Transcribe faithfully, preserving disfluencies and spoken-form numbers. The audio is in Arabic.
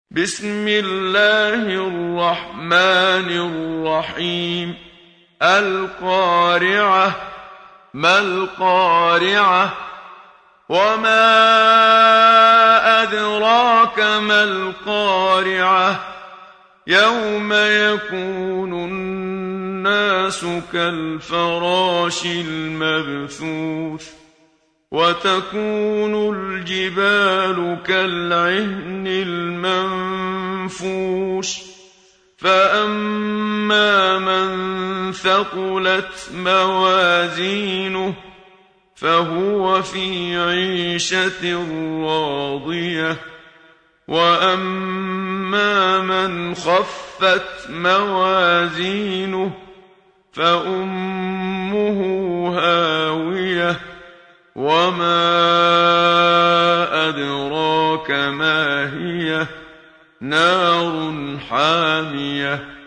بسم الله الرحمن الرحيم. القارعة. ما القارعة؟ وما أدراك ما القارعة؟ يوم يكون الناس كالفراش المبثوث وتكون الجبال كالعهن المنفوش فأما من ثقلت موازينه فهو في عيشة راضية وأما من خفت موازينه فأمه هاوية وما أدراك ما هي نار حامية